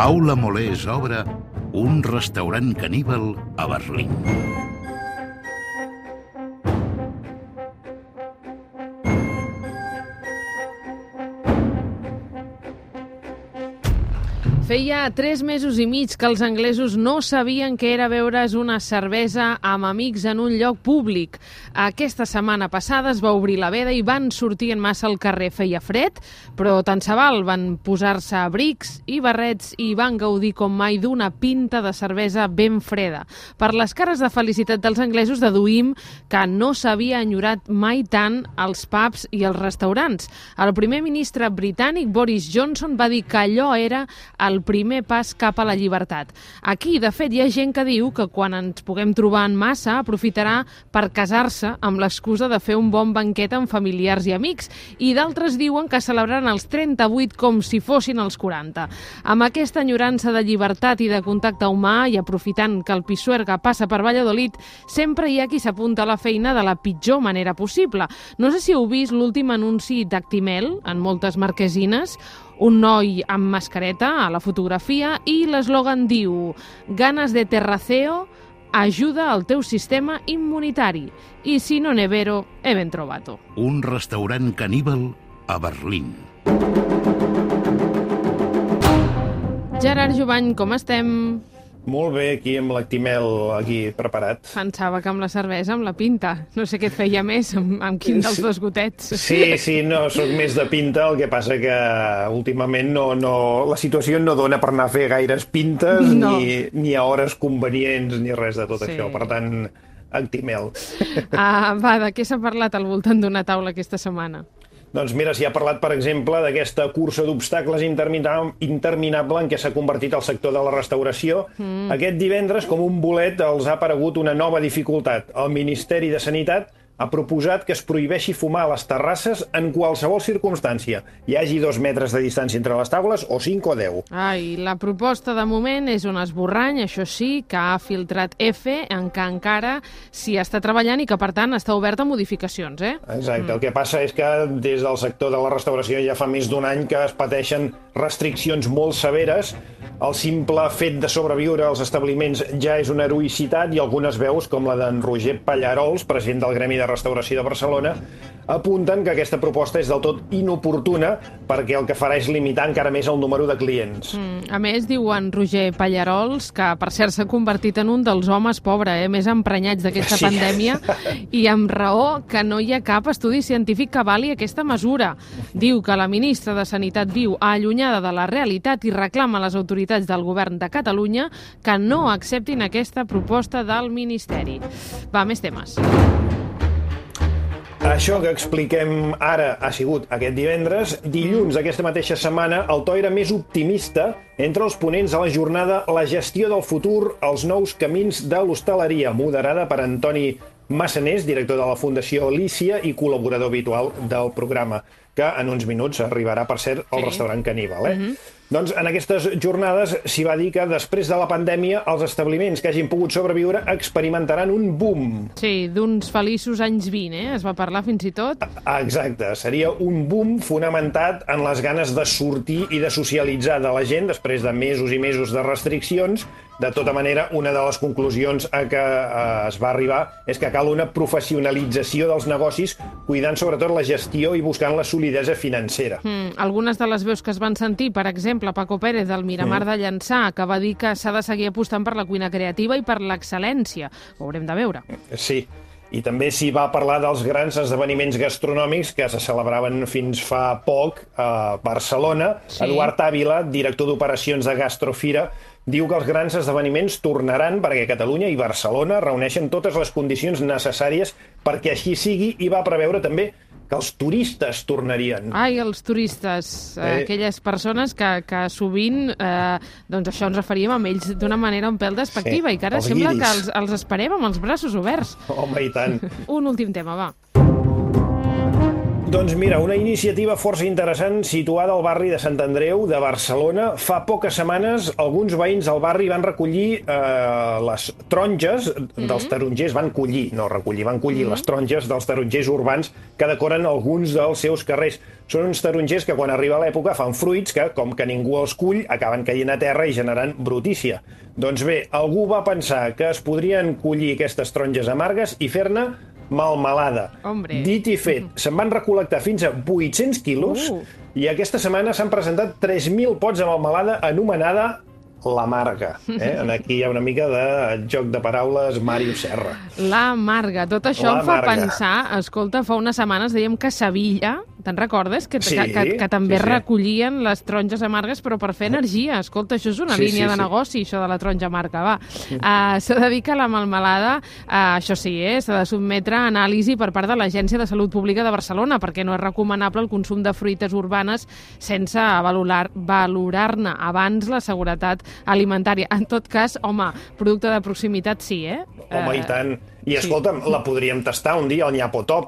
Paula Molés obre un restaurant caníbal a Berlín. Feia 3 mesos i mig que els anglesos no sabien què era beure's una cervesa amb amics en un lloc públic. Aquesta setmana passada es va obrir la veda i van sortir en massa al carrer. Feia fred, però tant se val, van posar-se abrics i barrets i van gaudir com mai d'una pinta de cervesa ben freda. Per les cares de felicitat dels anglesos deduïm que no s'havia enyorat mai tant als pubs i als restaurants. El primer ministre britànic Boris Johnson va dir que allò era el primer pas cap a la llibertat. Aquí, de fet, hi ha gent que diu que quan ens puguem trobar en massa aprofitarà per casar-se amb l'excusa de fer un bon banquet amb familiars i amics, i d'altres diuen que celebraran els 38 com si fossin els 40. Amb aquesta enyorança de llibertat i de contacte humà i aprofitant que el Pisuerga passa per Valladolid, sempre hi ha qui s'apunta a la feina de la pitjor manera possible. No sé si heu vist l'últim anunci d'Actimel en moltes marquesines, un noi amb mascareta a la fotografia i l'eslògan diu «Ganas de terraceo, ajuda al teu sistema immunitari. I si no n'è vero, è ben trovato». Un restaurant caníbal a Berlín. Gerard Jovany, com estem? Molt bé, aquí amb l'Actimel aquí preparat. Pensava que amb la cervesa, amb la pinta. No sé què et feia més, amb quin dels dos gotets. Sí, no, soc més de pinta, el que passa que últimament la situació no dona per anar a fer gaires pintes, no. ni a hores convenients, ni res de tot això. Per tant, Actimel. Va, de què s'ha parlat al voltant d'una taula aquesta setmana? Doncs mira, s'hi ha parlat, per exemple, d'aquesta cursa d'obstacles interminable en què s'ha convertit el sector de la restauració. Aquest divendres, com un bolet, els ha aparegut una nova dificultat. El Ministeri de Sanitat ha proposat que es prohibeixi fumar a les terrasses en qualsevol circumstància. Hi hagi 2 metres de distància entre les taules o 5 o 10. La proposta de moment és un esborrany, això sí, que ha filtrat EFE, en què encara s'hi està treballant i que, per tant, està obert a modificacions, Exacte. El que passa és que des del sector de la restauració ja fa més d'un any que es pateixen restriccions molt severes. El simple fet de sobreviure als establiments ja és una heroïcitat i algunes veus, com la d'en Roger Pallarols, president del Gremi de Restauració de Barcelona, apunten que aquesta proposta és del tot inoportuna perquè el que farà és limitar encara més el número de clients. A més, diuen Roger Pallarols, que per cert s'ha convertit en un dels homes més emprenyats d'aquesta pandèmia, i amb raó que no hi ha cap estudi científic que avali aquesta mesura. Diu que la ministra de Sanitat viu allunyada de la realitat i reclama a les autoritats del govern de Catalunya que no acceptin aquesta proposta del Ministeri. Va, més temes. Això que expliquem ara ha sigut aquest divendres. Dilluns d'aquesta mateixa setmana, el to era més optimista entre els ponents a la jornada La gestió del futur, els nous camins de l'hostaleria, moderada per Antoni Massanés, director de la Fundació Lícia i col·laborador habitual del programa, que en uns minuts arribarà, per cert, al restaurant caníbal. Doncs en aquestes jornades s'hi va dir que després de la pandèmia els establiments que hagin pogut sobreviure experimentaran un boom. Sí, d'uns feliços anys 20, es va parlar fins i tot. Exacte, seria un boom fonamentat en les ganes de sortir i de socialitzar de la gent després de mesos i mesos de restriccions. De tota manera, una de les conclusions a què es va arribar és que cal una professionalització dels negocis, cuidant sobretot la gestió i buscant la solidesa financera. Algunes de les veus que es van sentir, per exemple, Paco Pérez del Miramar de Llançà, que va dir que s'ha de seguir apostant per la cuina creativa i per l'excel·lència. Ho haurem de veure. Sí. I també s'hi va parlar dels grans esdeveniments gastronòmics que se celebraven fins fa poc a Barcelona. Sí. Eduard Ávila, director d'operacions de Gastrofira, diu que els grans esdeveniments tornaran perquè Catalunya i Barcelona reuneixen totes les condicions necessàries perquè així sigui, i va preveure també que els turistes tornarien. Els turistes, aquelles persones que sovint, doncs això ens referíem a ells d'una manera un pèl despectiva, i que ara sembla que els esperem amb els braços oberts. Home, i tant. Un últim tema, va. Doncs mira, una iniciativa força interessant situada al barri de Sant Andreu de Barcelona. Fa poques setmanes alguns veïns del barri van recollir les taronges dels tarongers, van collir les taronges dels tarongers urbans que decoren alguns dels seus carrers. Són uns tarongers que quan arriba l'època fan fruits que, com que ningú els cull, acaben caient a terra i generant brutícia. Doncs bé, algú va pensar que es podrien collir aquestes taronges amargues i fer-ne melmelada. Hombre. Dit i fet, se'n van recol·lectar fins a 800 quilos i aquesta setmana s'han presentat 3.000 pots de melmelada anomenada la Marga. Aquí hi ha una mica de joc de paraules Màrius Serra. La Marga. Tot això em fa pensar... Escolta, fa unes setmanes dèiem que Sevilla, te'n recordes? Que també recollien les taronges amargues, però per fer energia. Escolta, això és una línia de negoci, això de la taronja amarga, va. S'ha de dir que la melmelada, això sí, s'ha de sotmetre a anàlisi per part de l'Agència de Salut Pública de Barcelona, perquè no és recomanable el consum de fruites urbanes sense valorar-ne abans la seguretat alimentària. En tot cas, home, producte de proximitat sí, Home, i tant. I escolta'm, la podríem tastar un dia al Nyapotop,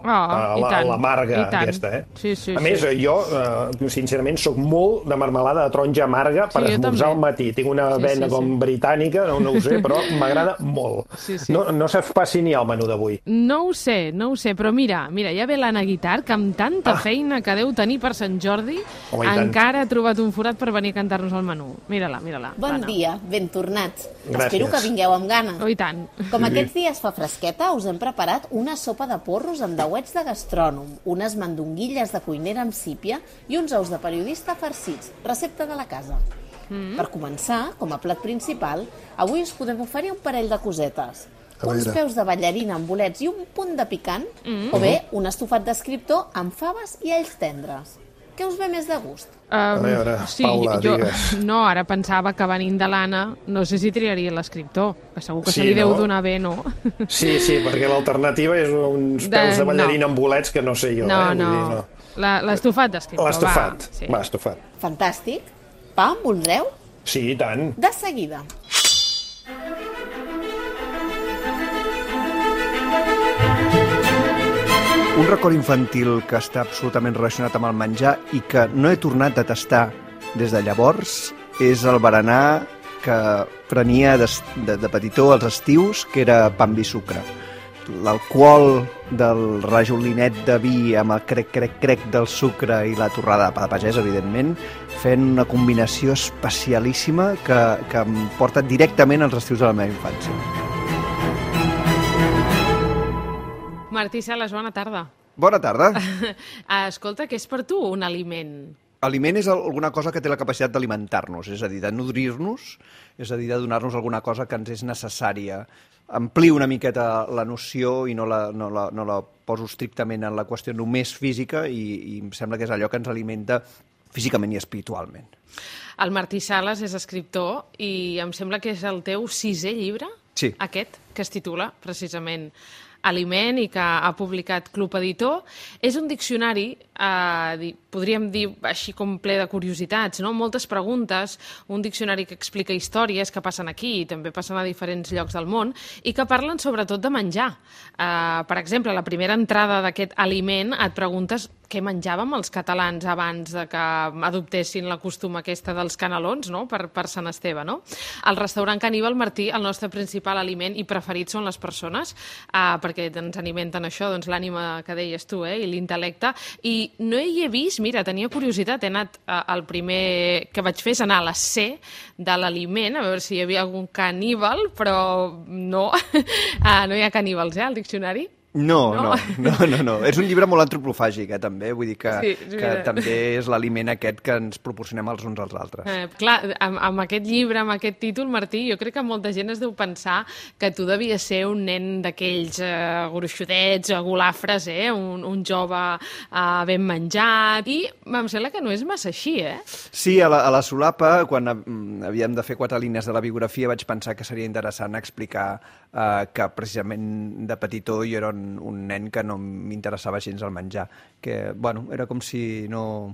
la Marga aquesta, Sí, a més, jo, sincerament, sóc molt de marmelada de taronja amarga per esmorzar al matí. Tinc una vena com britànica, no ho sé, però m'agrada molt. No se'ls passi ni al menú d'avui. No ho sé, però mira, ja ve l'Anna Guitart, que amb tanta feina que deu tenir per Sant Jordi, encara ha trobat un forat per venir a cantar-nos el menú. Mira-la. Bon dia, ben tornats. Gràcies. Espero que vingueu amb gana. Oh, i tant. Com aquests dies fa fresqueta, us hem preparat una sopa de porros amb dauets de gastrònom, unes mandonguilles de cuinera amb sípia i uns ous de periodista farcits, recepta de la casa. Per començar, com a plat principal, avui us podem oferir un parell de cosetes. Uns peus de ballarina amb bolets i un punt de picant, o bé un estofat d'escriptor amb faves i alls tendres. Què us ve més de gust? A veure, Paula, digues. No, ara pensava que venint de l'Anna, no sé si triaria l'escriptor, que segur que se li deu donar bé, no? Sí, perquè l'alternativa és uns peus de ballarina amb bolets que no sé jo. No. L'estofat d'escriptor, L'estofat, estofat. Fantàstic. Pa en voldreu? Sí, i tant. De seguida. Un record infantil que està absolutament relacionat amb el menjar i que no he tornat a tastar des de llavors és el berenar que prenia de petitó als estius, que era pa amb vi sucre. L'alcohol del rajolinet de vi amb el crec del sucre i la torrada de pa de pagès, evidentment, fent una combinació especialíssima que em porta directament als estius de la meva infància. Martí Sales, bona tarda. Bona tarda. Escolta, què és per tu un aliment? Aliment és alguna cosa que té la capacitat d'alimentar-nos, és a dir, de nodrir-nos, és a dir, de donar-nos alguna cosa que ens és necessària. Amplio una miqueta la noció i no la poso estrictament en la qüestió només física i em sembla que és allò que ens alimenta físicament i espiritualment. El Martí Sales és escriptor i em sembla que és el teu 6è llibre, aquest, que es titula precisament Aliment i que ha publicat Club Editor. És un diccionari, podríem dir així com ple de curiositats, no? Moltes preguntes, un diccionari que explica històries que passen aquí i també passen a diferents llocs del món i que parlen sobretot de menjar. Per exemple, a la primera entrada d'aquest aliment et preguntes què menjàvem els catalans abans de que adoptessin la costum aquesta dels canelons, no? Per Sant Esteve, no? Al restaurant Caníbal, Martí, el nostre principal aliment i preferit són les persones, perquè ens alimenten això, doncs l'ànima que deies tu, i l'intel·lecte. I no hi he vist, mira, tenia curiositat, he anat, el primer que vaig fer és anar a la C de l'aliment, a veure si hi havia algun caníbal, però no, no hi ha caníbals, al diccionari. No. És un llibre molt antropofàgic, també. Vull dir que també és l'aliment aquest que ens proporcionem els uns als altres. Clar, amb aquest llibre, amb aquest títol, Martí, jo crec que molta gent es deu pensar que tu devies ser un nen d'aquells gruixudets, golafres, un jove ben menjat, i em sembla que no és massa així, Sí, a la solapa, quan havíem de fer 4 línies de la biografia, vaig pensar que seria interessant explicar que precisament de petitó jo era un nen que no m'interessava gens el menjar, que, bueno, era com si no...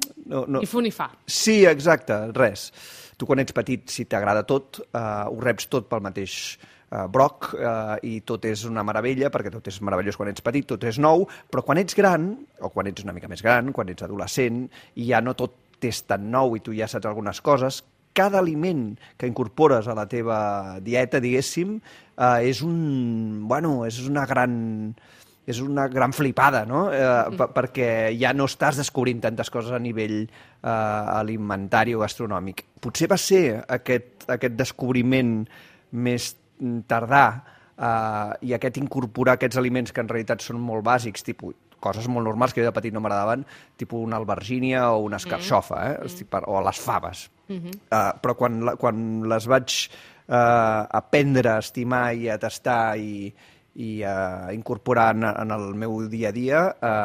Ni fu ni fa. Sí, exacte, res. Tu quan ets petit, si t'agrada tot, ho reps tot pel mateix broc i tot és una meravella, perquè tot és meravellós quan ets petit, tot és nou, però quan ets gran, o quan ets una mica més gran, quan ets adolescent, i ja no tot és tan nou i tu ja saps algunes coses, cada aliment que incorpores a la teva dieta, diguéssim, és una gran flipada, no? Perquè ja no estàs descobrint tantes coses a nivell alimentari o gastronòmic. Potser va ser aquest descobriment més tardà i aquest incorporar aquests aliments que en realitat són molt bàsics, tipus coses molt normals que jo de petit no m'agradaven, tipus una albergínia o una escarxofa, o les faves. Però quan les vaig aprendre a estimar i a tastar i a incorporar en el meu dia a dia,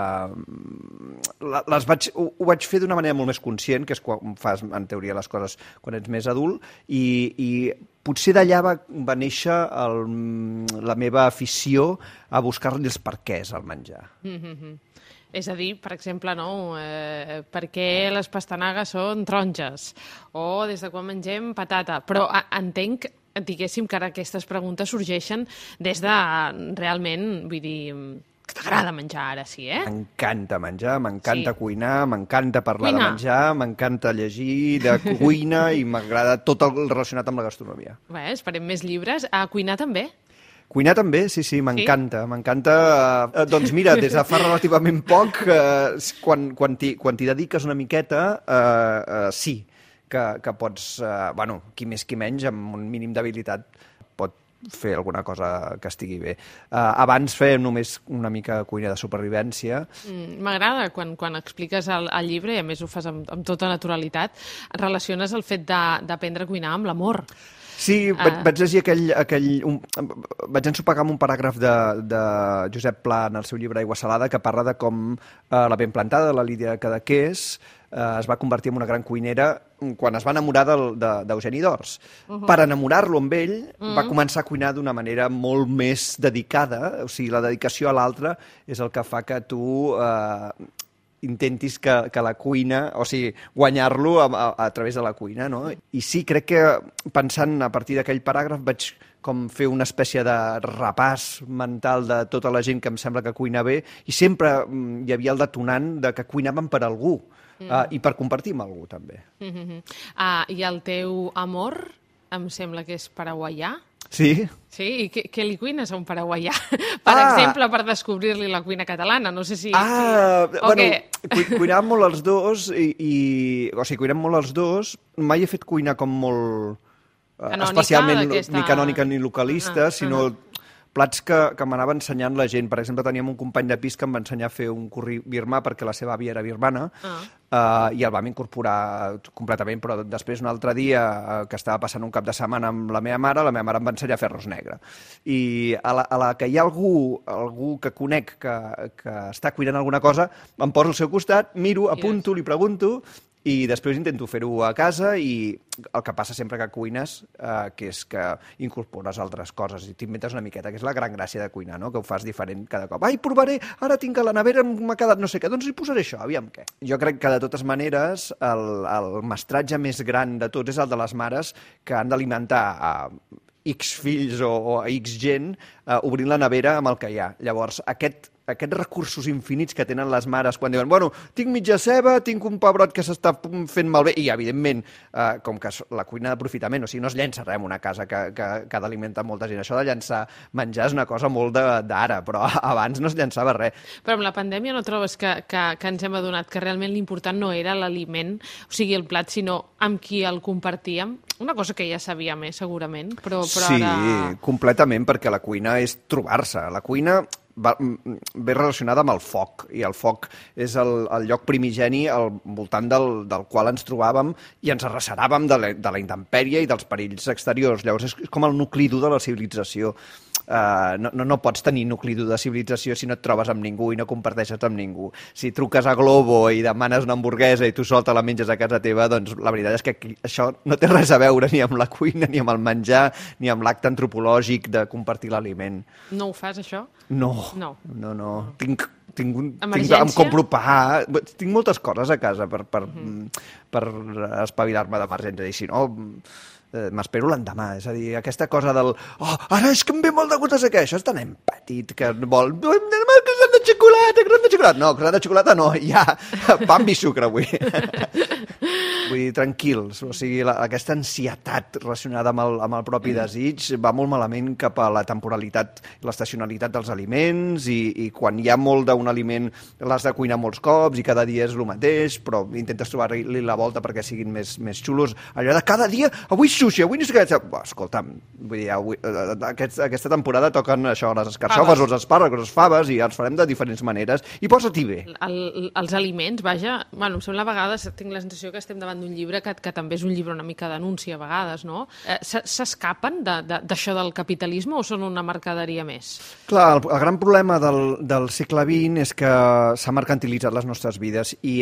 ho vaig fer d'una manera molt més conscient, que és quan fas, en teoria, les coses quan ets més adult, i potser d'allà va néixer la meva afició a buscar-li els perquès al menjar. És a dir, per exemple, per què les pastanagues són taronges? O des de quan mengem patata? Però entenc, diguéssim, que ara aquestes preguntes sorgeixen des de realment, vull dir, que t'agrada menjar ara, sí, M'encanta menjar, m'encanta cuinar, m'encanta parlar de menjar, m'encanta llegir de cuina i m'agrada tot el relacionat amb la gastronomia. Bé, esperem més llibres. A cuinar també? Cuinar també, sí, m'encanta. Doncs mira, des de fa relativament poc, quan t'hi dediques una miqueta, sí, que pots, qui més qui menys, amb un mínim d'habilitat, pot fer alguna cosa que estigui bé. Abans fèiem només una mica cuina de supervivència. M'agrada quan expliques el llibre, i a més ho fas amb tota naturalitat, relaciones el fet d'aprendre a cuinar amb l'amor. Sí, vaig llegir vaig ensopegar amb un paràgraf de Josep Pla en el seu llibre Aigua Salada, que parla de com la ben plantada, la Lídia Cadaqués, es va convertir en una gran cuinera quan es va enamorar d'Eugeni d'Ors. Per enamorar-lo amb ell, va començar a cuinar d'una manera molt més dedicada, o sigui, la dedicació a l'altre és el que fa que tu intentis que la cuina, o sigui, guanyar-lo a través de la cuina, no? I sí, crec que pensant a partir d'aquell paràgraf vaig com fer una espècie de repàs mental de tota la gent que em sembla que cuina bé, i sempre hi havia el detonant de que cuinaven per algú, i per compartir amb algú, també. I el teu amor, em sembla que és paraguaià? Sí. Sí, i què li cuines a un paraguaià? Per exemple, per descobrir-li la cuina catalana, no sé si... Cuinàvem molt els dos, o sigui, cuinem molt els dos. Mai he fet cuina com molt... especialment ni canònica ni localista, sinó plats que m'anava ensenyant la gent. Per exemple, teníem un company de pis que em va ensenyar a fer un curri birmà, perquè la seva àvia era birmana, i el vam incorporar completament, però després un altre dia que estava passant un cap de setmana amb la meva mare em va ensenyar a fer arròs negre. I a la que hi ha algú que conec que està cuinant alguna cosa, em poso al seu costat, miro, apunto, li pregunto, i després intento fer-ho a casa, i el que passa sempre que cuines, que és que incorpores altres coses i t'inventes una miqueta, que és la gran gràcia de cuinar, no? Que ho fas diferent cada cop. Ai, provaré, ara tinc a la nevera, m'ha quedat no sé què, doncs hi posaré això, aviam què. Jo crec que de totes maneres el mestratge més gran de tots és el de les mares, que han d'alimentar a X fills o a X gent obrint la nevera amb el que hi ha. Llavors, aquests recursos infinits que tenen les mares quan diuen, bueno, tinc mitja ceba, tinc un pebrot que s'està fent malbé, i evidentment, com que la cuina d'aprofitament, o sigui, no es llença res en una casa que ha d'alimentar molta gent. Això de llançar menjar és una cosa molt d'ara, però abans no es llançava res. Però amb la pandèmia no trobes que ens hem adonat que realment l'important no era l'aliment, o sigui, el plat, sinó amb qui el compartíem? Una cosa que ja sabíem, segurament, però sí, ara... Sí, completament, perquè la cuina és trobar-se. La cuina ve relacionada amb el foc, i el foc és el lloc primigeni al voltant del qual ens trobàvem i ens arreceràvem de la intempèrie i dels perills exteriors. Llavors és com el nucli dur de la civilització. No pots tenir nucli dur de civilització si no et trobes amb ningú i no comparteixes amb ningú. Si truques a Globo i demanes una hamburguesa i tu sol te la menges a casa teva, doncs la veritat és que això no té res a veure ni amb la cuina, ni amb el menjar, ni amb l'acte antropològic de compartir l'aliment. No ho fas, això? No. Em compro pa, tinc moltes coses a casa per espavilar-me d'emergència. I si no, m'espero l'endemà. És a dir, aquesta cosa del ara és que em ve molt de gust de què, això és de nen petit que vol croissant de xocolata. No, croissant de xocolata no, ja, pa amb i sucre avui. Vull dir, tranquils, o sigui, aquesta ansietat relacionada amb el propi desig va molt malament cap a la temporalitat i l'estacionalitat dels aliments i quan hi ha molt d'un aliment l'has de cuinar molts cops i cada dia és el mateix, però intentes trobar-li la volta perquè siguin més xulos. Allò de cada dia, avui sushi, avui no sé què... Escolta'm, vull dir, aquesta temporada toquen això, les escarxofes, els espàrrecs, les faves, i els farem de diferents maneres. I posa-t'hi bé. Els aliments, vaja, bueno, em sembla a vegades, tinc la sensació que estem davant d'un llibre que també és un llibre una mica d'anunci a vegades, no? S'escapen d'això del capitalisme o són una mercaderia més? Clar, el gran problema del segle XX és que s'ha mercantilitzat les nostres vides i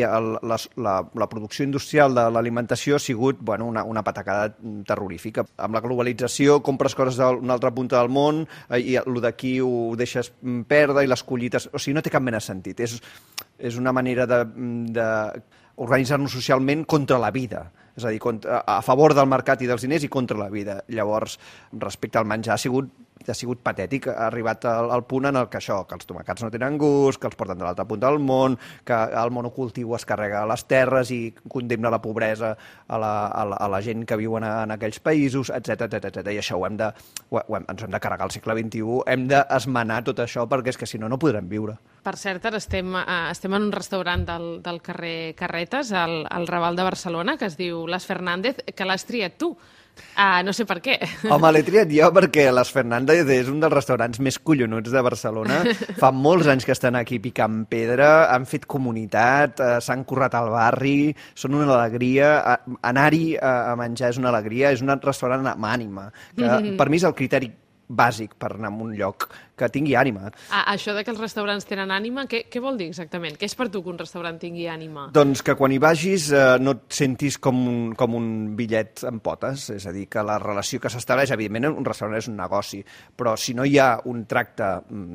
la producció industrial de l'alimentació ha sigut una patacada terrorífica. Amb la globalització compres coses d'una altra punta del món i el d'aquí ho deixes perdre i les collites... O sigui, no té cap mena de sentit. És una manera d'organitzar-nos socialment contra la vida. És a dir, a favor del mercat i dels diners i contra la vida. Llavors, respecte al menjar, ha sigut patètic. Ha arribat al punt en el que que els tomàquets no tenen gust, que els porten de l'altra punta del món, que el monocultiu es carrega a les terres i condemna la pobresa a la gent que viu en aquells països, etc. I això ens hem de carregar al segle XXI, hem d'esmenar tot això perquè és que si no podrem viure. Per cert, ara estem en un restaurant del carrer Carretes, al Raval de Barcelona, que es diu Las Fernández, que l'has triat tu. No sé per què. Home, l'he triat jo perquè Las Fernández és un dels restaurants més collonuts de Barcelona. Fa molts anys que estan aquí picant pedra, han fet comunitat, s'han currat al barri, són una alegria. Anar-hi a menjar és una alegria, és un restaurant amb ànima. Per mi és el criteri bàsic per anar a un lloc que tingui ànima. Això de que els restaurants tenen ànima, què vol dir exactament? Què és per tu que un restaurant tingui ànima? Doncs que quan hi vagis no et sentis com un bitllet amb potes, és a dir, que la relació que s'estableix, evidentment un restaurant és un negoci, però si no hi ha un tracte,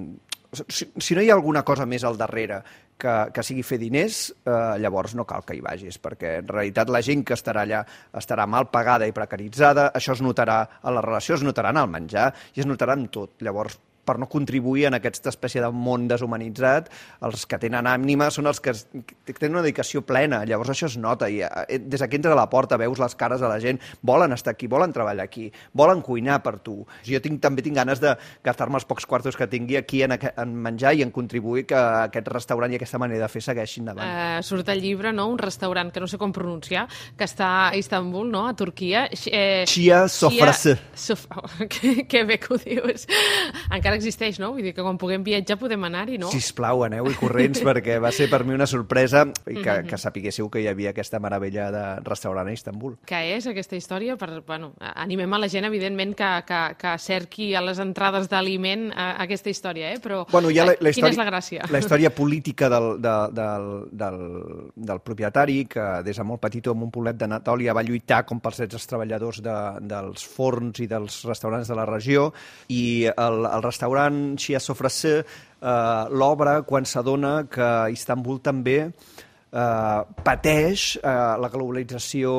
si no hi ha alguna cosa més al darrere que sigui fer diners, llavors no cal que hi vagis, perquè en realitat la gent que estarà allà estarà mal pagada i precaritzada, això es notarà a la relació, es notarà en el menjar i es notarà en tot. Llavors, per no contribuir en aquesta espècie de món deshumanitzat, els que tenen ànima són els que tenen una dedicació plena, llavors això es nota, i des que entres a la porta veus les cares de la gent, volen estar aquí, volen treballar aquí, volen cuinar per tu. Jo també tinc ganes de gastar-me els pocs quartos que tingui aquí en menjar i en contribuir que aquest restaurant i aquesta manera de fer segueixin endavant. Surt al llibre, no?, un restaurant que no sé com pronunciar, que està a Istanbul, no?, a Turquia. Chia Sofrası. Que bé que ho dius. Encara existeix, no? Vull dir que quan puguem viatjar podem anar-hi, no? Sisplau, aneu-hi corrents perquè va ser per mi una sorpresa i que sapiguéssiu que hi havia aquesta meravella de restaurant a Istanbul. Què és aquesta història? Animem a la gent, evidentment, que cerqui a les entrades d'aliment aquesta història, però quina és la gràcia? La història política del propietari, que des de molt petit en un poblet d'Anatòlia va lluitar com pels drets dels treballadors dels forns i dels restaurants de la regió, i el restaurant Chia Sofrası l'obre quan s'adona que Istanbul també pateix la globalització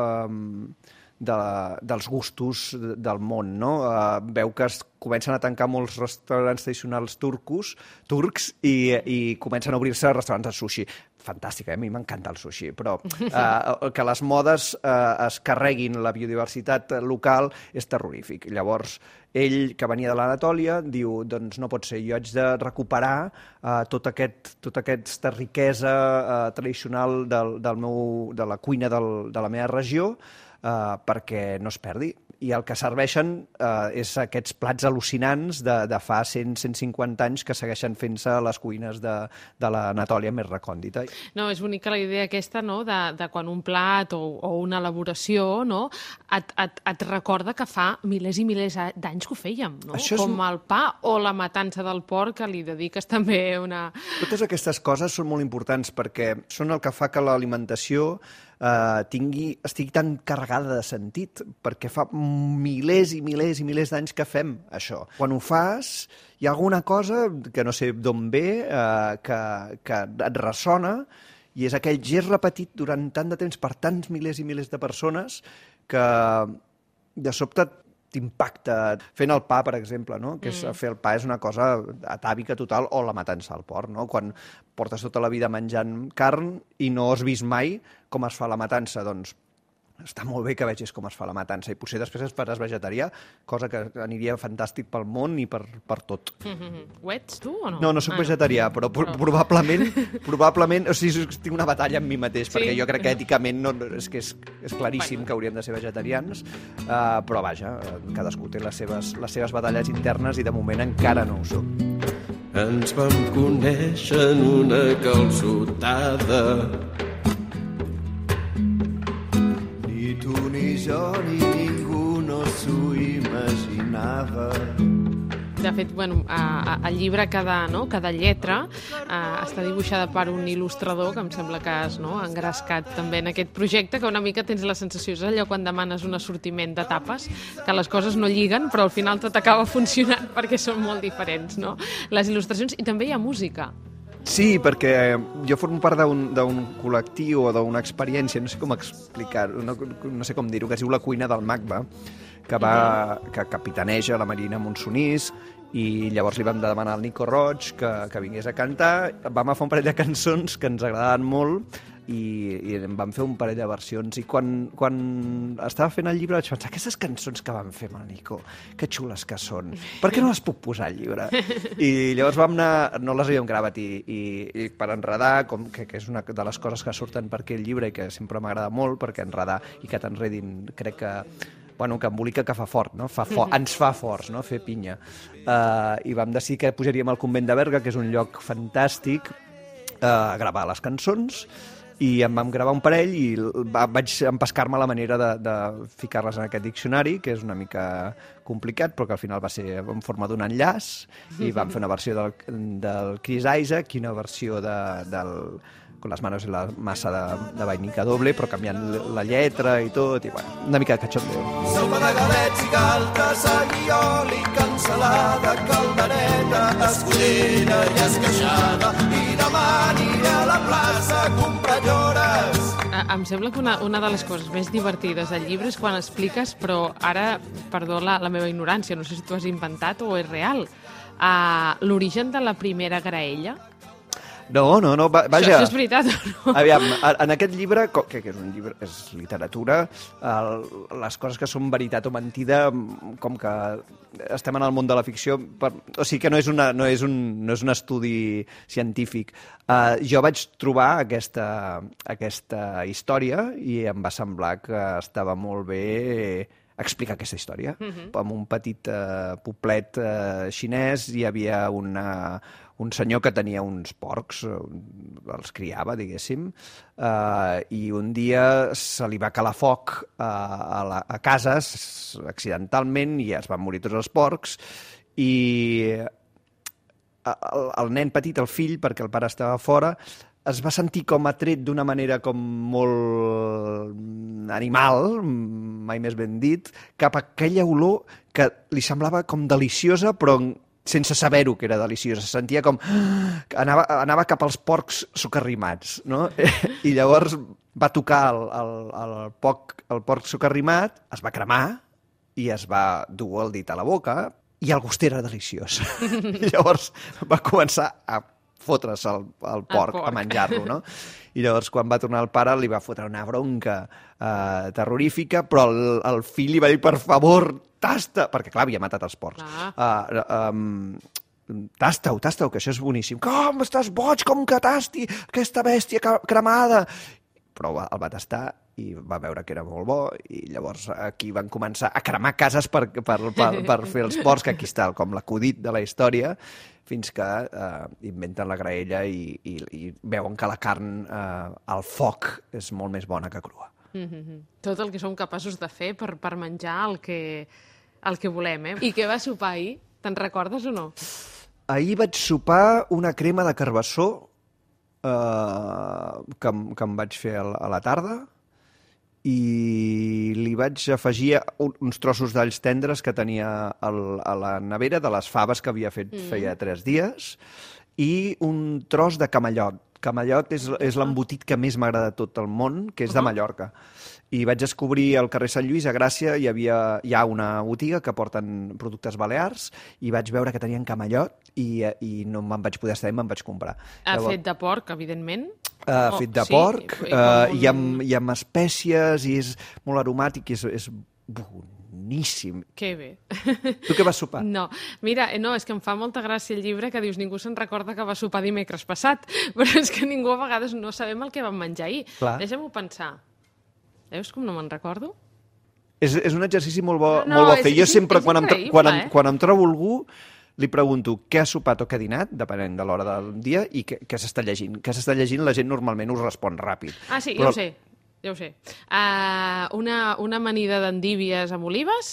dels gustos del món, no? Veu que es comencen a tancar molts restaurants tradicionals turcs i comencen a obrir-se restaurants de sushi. Fantàstic, a mi m'encanta el sushi, però que les modes es carreguin la biodiversitat local és terrorífic. Llavors, ell, que venia de l'Anatòlia, diu, doncs no pot ser, jo haig de recuperar tota aquesta riquesa tradicional de la cuina de la meva regió perquè no es perdi. I el que serveixen és aquests plats al·lucinants de fa 100-150 anys que segueixen fent-se a les cuines de l'Anatòlia més recòndita. No, és bonica la idea aquesta, no?, de quan un plat o una elaboració, no?, et recorda que fa milers i milers d'anys que ho fèiem, no? Com el pa o la matança del porc, que li dediques també una... Totes aquestes coses són molt importants perquè són el que fa que l'alimentació estigui tan carregada de sentit, perquè fa milers i milers i milers d'anys que fem això. Quan ho fas, hi ha alguna cosa que no sé d'on ve, que et ressona, i és aquell gest repetit durant tant de temps per tants milers i milers de persones que de sobte t'impacta fent el pa, per exemple, no? Que és, fer el pa és una cosa atàvica total, o la matança al porc, no? Quan portes tota la vida menjant carn i no has vist mai com es fa la matança, doncs està molt bé que vegis com es fa la matança i potser després es faràs vegetarià, cosa que aniria fantàstic pel món i per tot. Ho ets tu o no? No soc vegetarià, però probablement, o sigui, tinc una batalla amb mi mateix, perquè jo crec que èticament és claríssim que hauríem de ser vegetarians, però vaja, cadascú té les seves batalles internes i de moment encara no ho soc. Ens vam conèixer en una calçotada. Ni tu ni jo ni ningú no s'ho imaginava. De fet, bueno, al llibre cada lletra està dibuixada per un il·lustrador que em sembla que has engrescat també en aquest projecte, que una mica tens la sensació, és allò quan demanes un assortiment de tapes, que les coses no lliguen, però al final tot acaba funcionant perquè són molt diferents, no? Les il·lustracions, i també hi ha música. Sí, perquè jo formo part d'un col·lectiu o d'una experiència, no sé com explicar-ho, no sé com dir-ho, que es diu La Cuina del Magba, que capitaneja la Marina Monsonís, i llavors li vam demanar al Nico Roig que vingués a cantar. Vam fer un parell de cançons que ens agradaven molt i en vam fer un parell de versions, i quan estava fent el llibre vaig pensar, aquestes cançons que vam fer amb el Nico, que xules que són, per què no les puc posar al llibre? I llavors vam anar, no les havíem gravat, i per enredar, que és una de les coses que surten per aquell llibre i que sempre m'agrada molt, perquè enredar i que t'enredin crec que embolica, que fa fort, no? Ens fa forts, no? Fer pinya. I vam decidir que posaríem al Convent de Berga, que és un lloc fantàstic, a gravar les cançons, i em vam gravar un parell i vaig empescar-me la manera de ficar-les en aquest diccionari, que és una mica complicat, però que al final va ser en forma d'un enllaç, i vam fer una versió del Chris Isaak i una versió del Con las manos en la massa de vainica doble, però canviant la lletra i tot, i bueno, una mica de cachondeo. Sopa de galets i galtes, allioli, cansalada, caldereta, escudella i esqueixada, i demà aniré a la plaça a comprar llores. Em sembla que una de les coses més divertides del llibre és quan expliques, però ara, perdó la meva ignorància, no sé si tu has inventat o és real, l'origen de la primera graella. No, vaja... Això és veritat o no? Aviam, en aquest llibre, que és un llibre, és literatura, les coses que són veritat o mentida, com que estem en el món de la ficció, o sigui que no és un estudi científic. Jo vaig trobar aquesta història i em va semblar que estava molt bé explicar aquesta història. En un petit poblet xinès hi havia un senyor que tenia uns porcs, els criava, diguéssim, i un dia se li va calar foc a casa accidentalment i es van morir tots els porcs, i el nen petit, el fill, perquè el pare estava fora, es va sentir com atret d'una manera com molt animal, mai més ben dit, cap a aquella olor que li semblava com deliciosa, però sense saber-ho que era deliciosa. Se sentia com... Anava cap als porcs socarrimats, no? I llavors va tocar el porc socarrimat, es va cremar i es va dur el dit a la boca i el gust era deliciós. I llavors va començar a fotre's el porc, a menjar-lo, no? I llavors, quan va tornar el pare, li va fotre una bronca terrorífica, però el fill li va dir, per favor, tasta, perquè, clar, havia matat els porcs. Tasta-ho, que això és boníssim. Com, estàs boig, com que tasti aquesta bèstia cremada? Però el va tastar i va veure que era molt bo, i llavors aquí van començar a cremar cases per fer els porcs, que aquí està com l'acudit de la història, fins que inventen la graella i veuen que la carn al foc és molt més bona que crua. Tot el que som capaços de fer per menjar el que volem, I què va sopar ahir? Te'n recordes o no? Ahir vaig sopar una crema de carbassó que em vaig fer a la tarda, i li vaig afegir uns trossos d'alls tendres que tenia a la nevera de les faves que havia fet feia 3 dies, i un tros de camallot, Camallot és l'embotit que més m'agrada de tot el món, que és de Mallorca. I vaig descobrir al carrer Sant Lluís, a Gràcia, hi ha una botiga que porten productes balears i vaig veure que tenien camallot i no me'n vaig poder estar i me'n vaig comprar. Fet de porc, evidentment. Fet de porc, i amb espècies, i és molt aromàtic, i és boníssim. Que bé. Tu què vas sopar? No, mira, és que em fa molta gràcia el llibre que dius ningú se'n recorda que va sopar dimecres passat, però és que ningú a vegades no sabem el que vam menjar ahir. Clar. Deixa'm-ho pensar. Veus com no me'n recordo? És un exercici molt bo fer. Jo sempre, quan em trobo algú, li pregunto què ha sopat o què ha dinat, depenent de l'hora del dia, i què s'està llegint. Què s'està llegint, la gent normalment us respon ràpid. Ah, sí, ja ho sé. Una amanida d'endívies amb olives,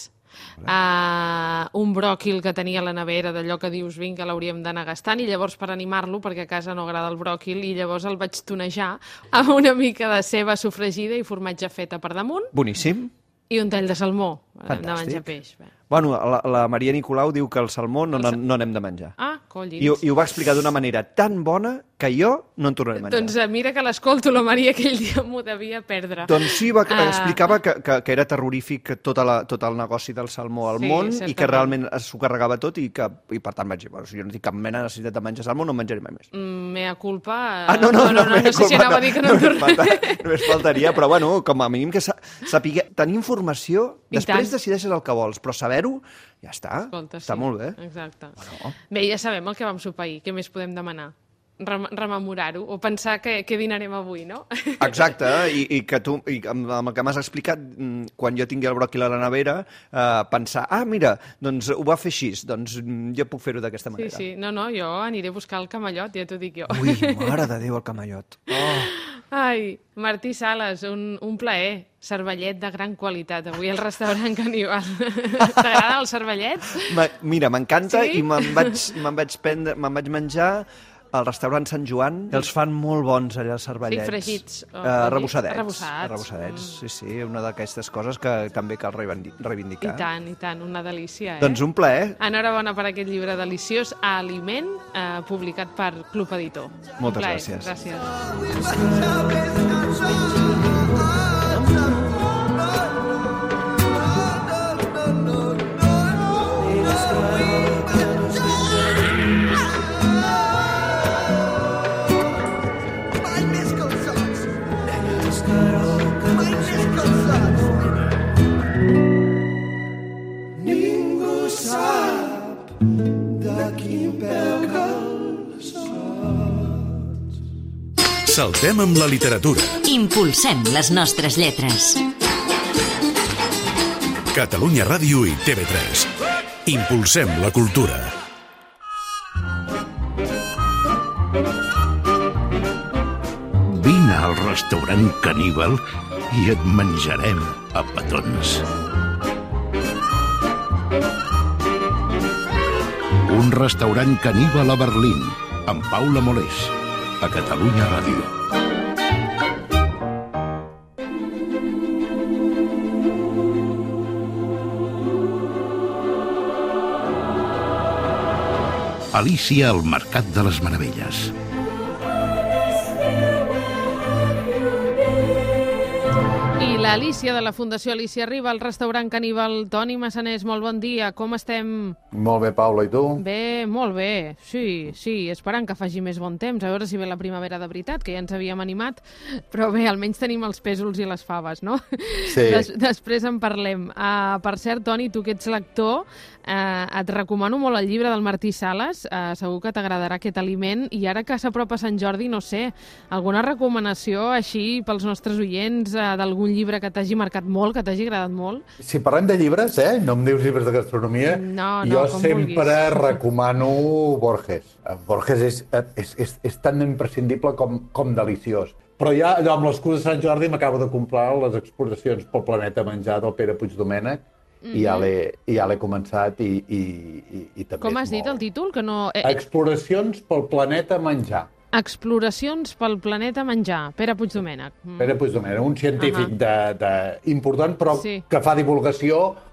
un bròquil que tenia a la nevera, d'allò que dius, vinga, l'hauríem d'anar gastant, i llavors per animar-lo, perquè a casa no agrada el bròquil, i llavors el vaig tonejar amb una mica de ceba sofregida i formatge feta per damunt. Boníssim. I un tall de salmó. Fantàstic. Hem de menjar peix. Bueno, la Maria Nicolau diu que el salmó no n'hem de menjar. Ah, collins. I ho va explicar d'una manera tan bona que jo no en tornaré a menjar. Doncs mira que l'escolto, la Maria aquell dia m'ho devia perdre. Doncs sí, explicava que era terrorífic tot el negoci del salmó al món i que realment s'ho carregava tot i per tant vaig dir, si jo no tinc cap mena de necessitat de menjar salmó, no en menjaré mai més. Mea culpa... No sé si anava a dir que no en tornaré. Només faltaria, però bueno, com a mínim que sapiguer tenir informació, després decideixes el que vols, però saber-ho, ja està. Escolta, està molt bé. Exacte. Bueno. Bé, ja sabem el que vam sopar ahir. Què més podem demanar? Rememorar-ho o pensar què dinarem avui, no? Exacte, i que tu, amb el que m'has explicat, quan jo tingui el bròquil a la nevera, pensar, mira, doncs ho va fer així, doncs jo puc fer-ho d'aquesta manera. Sí, no, jo aniré a buscar el camallot, ja t'ho dic jo. Ui, mare de Déu, el camallot. Ai, Martí Sales, un plaer. Cervellet de gran qualitat, avui al restaurant Caníbal. T'agrada el cervellet? Mira, m'encanta, sí? I me'n vaig menjar al restaurant Sant Joan. Els fan molt bons allà, els cervellets. Sí, fregits. Arrebossadets, sí, una d'aquestes coses que també cal reivindicar. I tant, una delícia, Doncs un plaer. Enhorabona per aquest llibre deliciós, Aliment, publicat per Club Editor. Moltes gràcies. Gràcies. Ningú sap de quin peu calçots. Saltem amb la literatura. Impulsem les nostres lletres. Catalunya Ràdio i TV3. Impulsem la cultura. Vine al restaurant Caníbal i et menjarem a petons. Un restaurant caníbal a Berlín, amb Paula Molés, a Catalunya Ràdio. Alícia al Mercat de les Meravelles. I l'Alícia de la Fundació Alícia arriba al restaurant Caníbal. Toni Massanés, molt bon dia. Com estem? Molt bé, Paula, i tu? Bé, molt bé. Sí, esperant que faci més bon temps, a veure si ve la primavera de veritat, que ja ens havíem animat, però bé, almenys tenim els pèsols i les faves, no? Sí. Després en parlem. Per cert, Toni, tu que ets lector, et recomano molt el llibre del Martí Sales, segur que t'agradarà aquest aliment, i ara que s'apropa Sant Jordi, no sé, alguna recomanació així pels nostres oients d'algun llibre que t'hagi marcat molt, que t'hagi agradat molt? Si parlem de llibres, no em dius llibres de gastronomia, jo sempre recomano Borges. Borges és tan imprescindible com deliciós. Però ja allò amb l'excusa de Sant Jordi m'acabo de comprar les exploracions pel planeta menjar del Pere Puigdomènech, i ja l'he començat i també com has dit el títol? Que no... Exploracions pel planeta menjar. Exploracions pel planeta menjar. Pere Puigdomènech. Pere Puigdomènech, un científic important, però que fa divulgació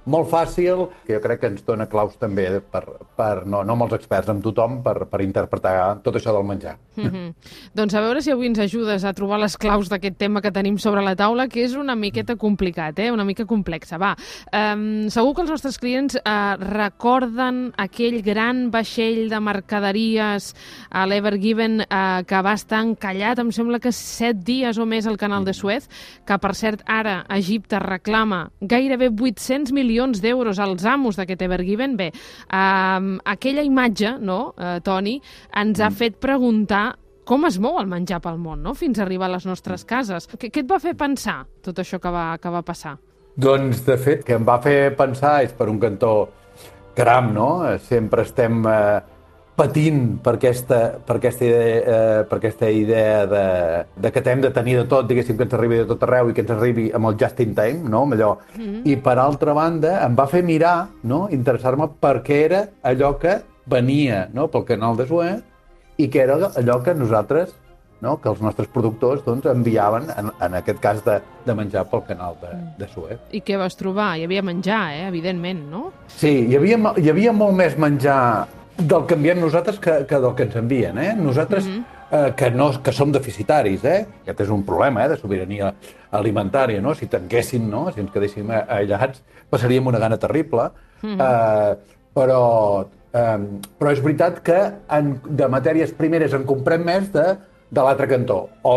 molt fàcil, que jo crec que ens dona claus també no amb els experts, amb tothom, per interpretar tot això del menjar. Doncs a veure si avui ens ajudes a trobar les claus d'aquest tema que tenim sobre la taula, que és una miqueta complicat, una mica complexa. Va, segur que els nostres clients recorden aquell gran vaixell de mercaderies a l'Ever Given que va estar encallat, em sembla que 7 dies o més al canal de Suez, que per cert ara Egipte reclama gairebé 800 milions d'euros als amos d'aquest Ever Given. Bé, aquella imatge, no, Toni, ens ha fet preguntar com es mou el menjar pel món, no?, fins a arribar a les nostres cases. Què et va fer pensar tot això que va passar? Doncs, de fet, que em va fer pensar és per un cantó, caram, no? Sempre estem patint per aquesta idea de que hem de tenir de tot, diguéssim, que ens arribi de tot arreu i que ens arribi amb el just in time, no? Amb allò. I, per altra banda, em va fer mirar, no?, interessar-me per què era allò que venia, no?, pel canal de Suez, i que era allò que nosaltres, no?, que els nostres productors, doncs, enviaven, en aquest cas de menjar pel canal de Suez. I què vas trobar? Hi havia menjar, evidentment, no? Sí, hi havia molt més menjar del que enviem nosaltres que del que ens envien, Nosaltres, que som deficitaris, Aquest és un problema, de sobirania alimentària, no? Si tanquéssim, no?, si ens quedéssim aïllats, passaríem una gana terrible. Però és veritat que de matèries primeres en comprem més de l'altre cantó, o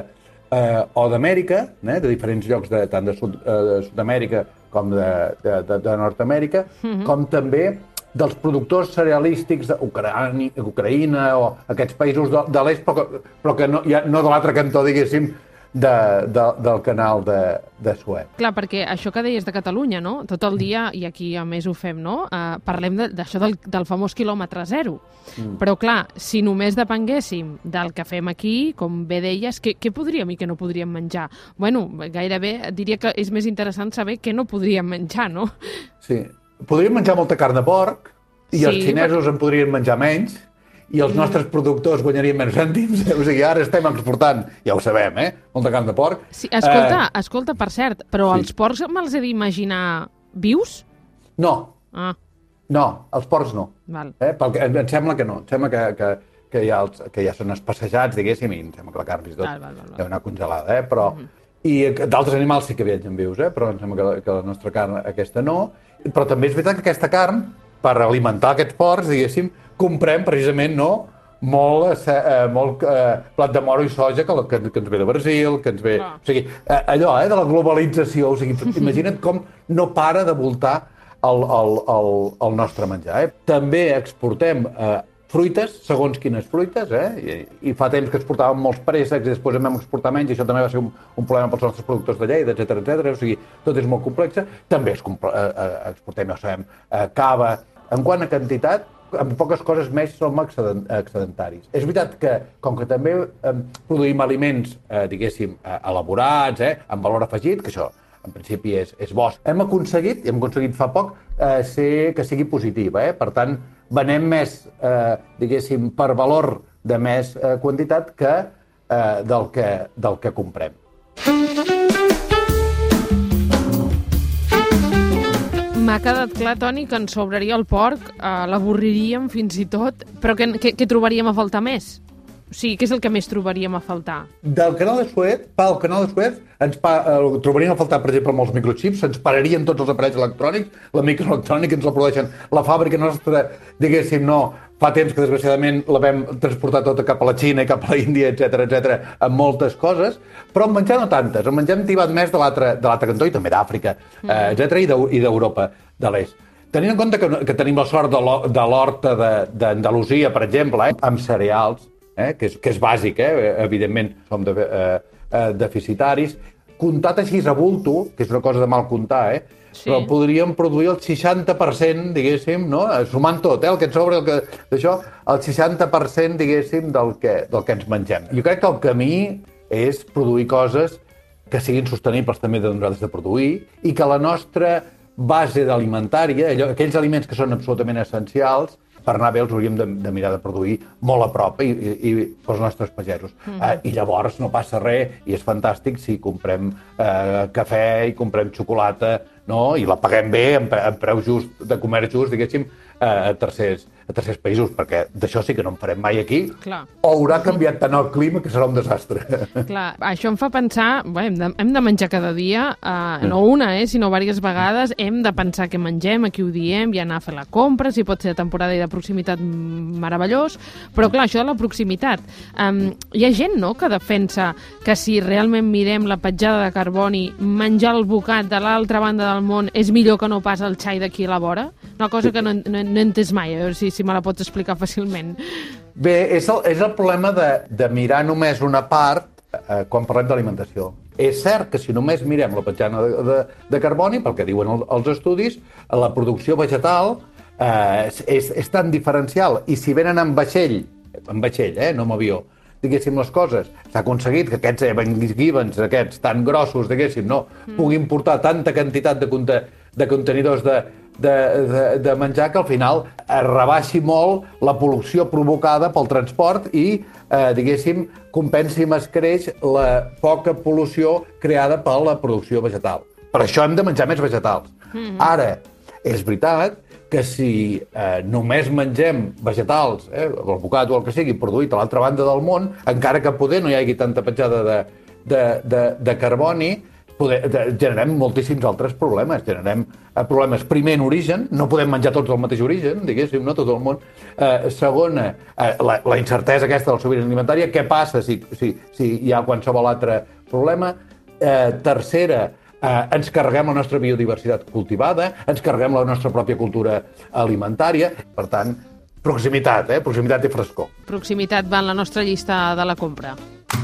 d'Amèrica, de diferents llocs tant de Sud-amèrica com de Nord-amèrica, com també dels productors cerealístics d'Ucraïna o aquests països de l'est, però que no de l'altre cantó, diguéssim, del canal de Suez. Clar, perquè això que deies de Catalunya, no?, tot el dia, i aquí a més ho fem, no?, parlem d'això del famós quilòmetre zero. Però clar, si només depenguéssim del que fem aquí, com bé deies, què podríem i què no podríem menjar? Bueno, gairebé diria que és més interessant saber què no podríem menjar, no? Sí. Podríem menjar molta carn de porc, i els xinesos en podrien menjar menys, i els nostres productors guanyarien menys cèntims. O sigui, ara estem exportant, ja ho sabem, molta carn de porc. Sí, escolta, per cert, però els porcs me'ls he d'imaginar vius? No. No, els porcs no. Val. Em sembla que no. Em sembla que ja són especejats, diguéssim, i em sembla que la carn fins i tot deu anar congelada, però... I d'altres animals sí que viatgen vius, però em sembla que la nostra carn aquesta no. Però també és veritat que aquesta carn, per alimentar aquests porcs, diguéssim, comprem precisament molt plat de moro i soja que ens ve de Brasil, que ens ve... O sigui, allò, de la globalització, o sigui, imagina't com no para de voltar el nostre menjar. També exportem fruites, segons quines fruites, i fa temps que exportàvem molts préssecs i després en vam exportar menys, i això també va ser un problema pels nostres productors de Lleida, etc. O sigui, tot és molt complex. També exportem, ja ho sabem, cava. En quant a quantitat, amb poques coses més som excedentaris. És veritat que, com que també produïm aliments, diguéssim, elaborats, amb valor afegit, que això en principi és bo. Hem aconseguit fa poc, que sigui positiu. Per tant, venem més, diguéssim, per valor de més quantitat que del que comprem. M'ha quedat clar, Toni, que ens sobraria el porc, l'avorriríem fins i tot, però què trobaríem a faltar més? O sigui, què és el que més trobaríem a faltar? Del canal de Suez, pel canal de Suez, trobaríem a faltar, per exemple, molts microchips, ens pararien tots els aparells electrònics, la microelectrònica ens la produeixen, la fàbrica nostra, diguéssim, no, fa temps que desgraciadament la vam transportar tota cap a la Xina i cap a la Índia, etc., amb moltes coses, però en menjar no tantes, en menjar hem tibat més de l'altre cantó i també d'Àfrica, etc., i d'Europa de l'Est. Tenint en compte que tenim la sort de l'horta d'Andalusia, per exemple, amb cereals, que és bàsic, evidentment som deficitaris, comptat així a bulto, que és una cosa de mal comptar, però podríem produir el 60%, diguéssim, no? Sumant tot, el que ens sobra d'això, el 60%, diguéssim, del que ens mengem. Jo crec que el camí és produir coses que siguin sostenibles també de nosaltres de produir i que la nostra base alimentària, aquells aliments que són absolutament essencials, per anar bé els hauríem de mirar de produir molt a prop i pels nostres pagesos. I llavors no passa res i és fantàstic si comprem cafè i comprem xocolata, no? I la paguem bé, amb preu just, de comerç just, diguéssim, a tercers països, perquè d'això sí que no en farem mai aquí. Clar. O haurà canviat tant el clima que serà un desastre. Clar, això em fa pensar, hem de menjar cada dia, no una, sinó diverses vegades, hem de pensar què mengem, a qui ho diem, i anar a fer la compra, si pot ser de temporada i de proximitat meravellós, però clar, això de la proximitat. Hi ha gent, no?, que defensa que si realment mirem la petjada de carboni, menjar el bocat de l'altra banda del món és millor que no pas el xai d'aquí a la vora? Una cosa que no he entès mai, a veure si me la pots explicar fàcilment. Bé, és el problema de mirar només una part quan parlem d'alimentació. És cert que si només mirem la petjada de carboni, pel que diuen els estudis, la producció vegetal és tan diferencial, i si venen en vaixell, no amb avió, diguéssim, les coses, s'ha aconseguit que aquests Evans, aquests tan grossos, diguéssim, no, puguin portar tanta quantitat de contenidors de menjar que al final es rebaixi molt la pol·lució provocada pel transport i, diguéssim, compensi i mascareix la poca pol·lució creada per la producció vegetal. Per això hem de menjar més vegetals. Ara, és veritat que si només mengem vegetals, el bocat o el que sigui, produït a l'altra banda del món, encara que poder no hi hagi tanta petjada de carboni, generem moltíssims altres problemes. Generem problemes, primer, en origen, no podem menjar tots del mateix origen, diguéssim, no tot el món. Segona, la incertesa aquesta de la sobirania alimentària, què passa si hi ha qualsevol altre problema. Tercera, ens carreguem la nostra biodiversitat cultivada, ens carreguem la nostra pròpia cultura alimentària. Per tant, proximitat, proximitat i frescor. Proximitat va en la nostra llista de la compra.